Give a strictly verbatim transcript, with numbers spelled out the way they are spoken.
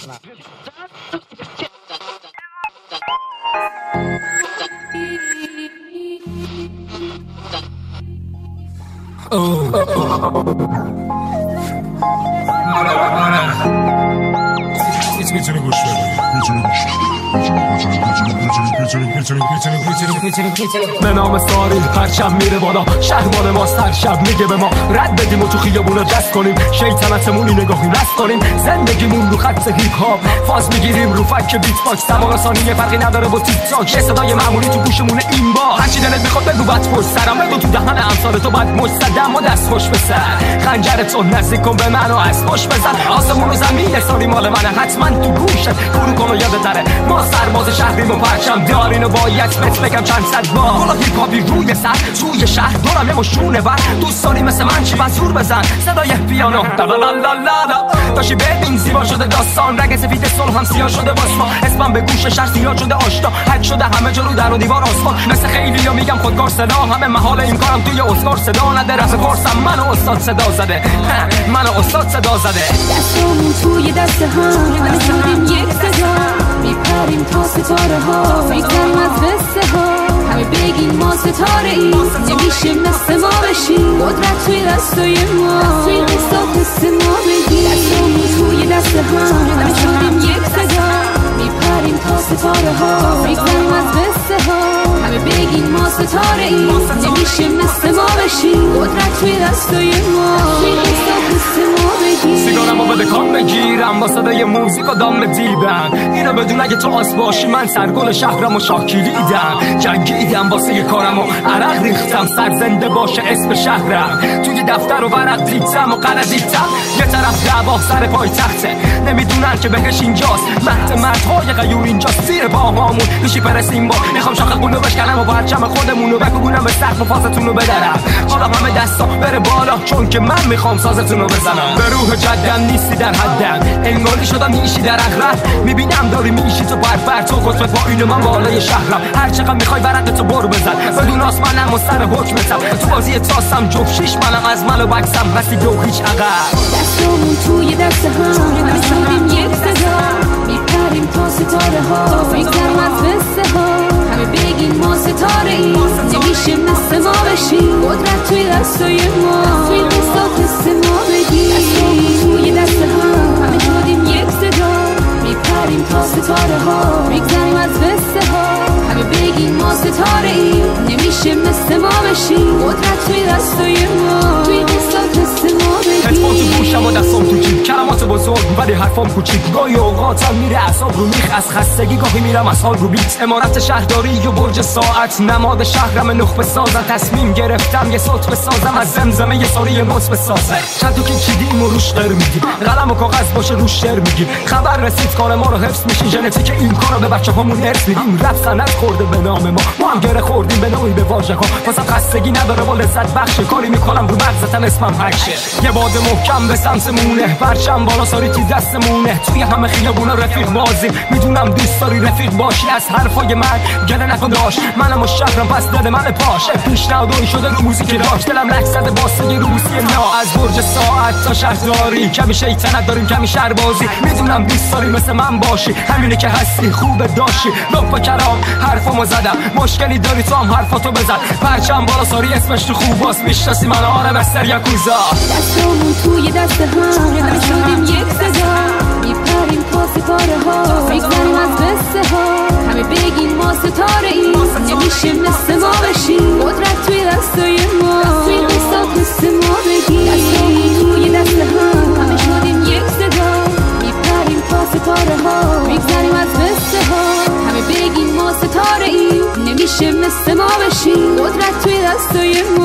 میتونی گوش بدی به نام ساری پرچم میره بالا، شهرمان ماست هر شب میگه به ما رد بدیم و تو خیابون دست کنیم، شیطنتمونی نگاهی رست کنیم، زندگیمون رو خط هیپ هاپ فاز میگیریم رو فک بیت باکس، دماغ ثانیه فرقی نداره با تیک تاک، یه صدای معمولی تو گوشمونه این با هرچی دلت میخواد بگو بعد پشت سرم بگو تو دهن امثال تو بعد مجتدم و دست خوش بسر خنجرتو نزدیک کن به من و از خوش بزن، آسمون و زمین ساری مال منه حتما تو گوشت برو کن و یادت نره ما سرباز شهریم و پرچم دارین و باید بهت بگم چند صد بار بالا هیپ هاپی روی سر توی شهر دارم یه مشونه بر دوست داری مثل من چی بزور بزن صدای پیانو لالالالا داشتی ببین زیبا شده داستان رگ سفید صلح هم سیاه شده باز ما اسمم به گوش شهر سیاه شده آشنا حک شده همه جا رو در و دیوار آسمان مثل خیلی ها میگم خودکار صدا همه محال این کارم توی اسکار صدا نده رفت کورسم منو استاد صدا زده منو استاد صدا زده دستمون توی دست هم میشونیم یک صدا میپریم تا ستاره ها میگذریم از قصه ها همه بگین ما ستاره ای نمیشه مثل ما بشیم قدرت توی دستای ما توی قصه قصه ما بگیم دستمون توی دست هم میشونیم یک صدا میپریم تا ستاره ها میگذریم از قصه ها همه بگین ما ستاره ای نمیشه مثل ما بشیم قدرت توی دستای ما توی قصه قصه ما بگیم سیگارمو بده کام بگیرم با صدای موزیک و دام دیدم اینو بدون اگه تو آس باشی من سرگل شهرم و شاکیریدم جنگیدم واسه کارم و عرق ریختم سر زنده باشه اسم شهرم توی دفتر و ورق دیدم و قلدیدم یه طرف دعوا سر پای تخته نمیدونن که بهش اینجاست مهد مردهای غیور اینجاست زیر پاهامون میشی پرسیم با میخوام شاخه قولو بشکنم و پرچم خودمونو بکوبونم به سقف و فازتونو بدرم حالا همه دستا بره بالا چون که من میخوام سازتونو بزنم به روح جدم نیستی در حدم انگاری شدم نیشی در اغرب میبینم داری میشی تو برفر تو قطبت با اینو من بالای شهرم هر چقدر میخوای ورقتو برو بزن بدون آسمانم و سر حکمتم تو بازی تاسم جفت شیش منم از من و بکسم رسی دو هیچ عقب دستمون توی دست هم میشونیم یک صدا میپریم تا ستاره ها میگذریم از قصه ها همه بگین ما ستاره ای نمیشه مثل ما بشیم قدرت توی دستای ما توی قصه قصه ما بگیم دستمون توی دست هم همه شدیم یک صدا میپریم تا ستاره ها میگذریم از قصه ها همه بگین ما ستاره ای نمیشه مثل ما بشیم قدرت توی دستای ما توی قصه قصه ما بگیم اتفاق تو گوشم و دستم تو جیب کلمات بزرگ ولی حرفام کوچیک گاهی اوقاتم میره اعصاب رو میخ از خستگی گاهی میرم از حال رو بیت امارت شهرداری و برج ساعت نماد شهرم نخبه سازم تصمیم گرفتم یه صوت بسازم از زمزمه یه ساری موت بسازم چند تو که چیدیم و روش قر میگیم قلم و کاغذ باشه روش شعر میگیم خبر رسید کار ما رو حفظ میشین ژنتیک این کارو به بچه هامون ارث میدیم رپ سند خورده به نام ما ما هم گره خوردیم به نوعی به واژه ها واسه خستگی نداره و لذت بخش کاری میکنم رو مغزتم اسمم هکشه یه باد محکم به سمتمونه پرچم بالا ساری تی دستمونه توی همه خیابونا رفیق بازی میدونم دوست داری رفیق باشی از حرفای من گله نکن داشت منم و شهرم پس دل من پاش پیشنهادی شده رو موزیک راک دلم لک زده واسه یه روسی نا از برج ساعت تا شهرداری کمی شیطنت داریم کمی شهربازی میدونم دوست داری مثل من باشی همینه که هستی خوبه داشی لب و کلام حرفمو زدم مشکلی داری تو هم حرفاتو بزن پرچم بالا ساری اسمش تو خوب باز میشناسی من آره بستر یکوزا دستمون توی دست هم میشونیم یک صدا میپریم تا ستاره ها میگذریم از قصه ها همه بگین ما ستاره ای نمیشه مثل ما بشیم قدرت توی دستای ما توی قصه قصه ما بگیم دستمون توی دست هم میشونیم یک صدا میپریم تا ستاره ها میگذریم از قصه ها همه بگین ما ستاره ای نمیشه مثل ما بشیم قدرت توی دستای ما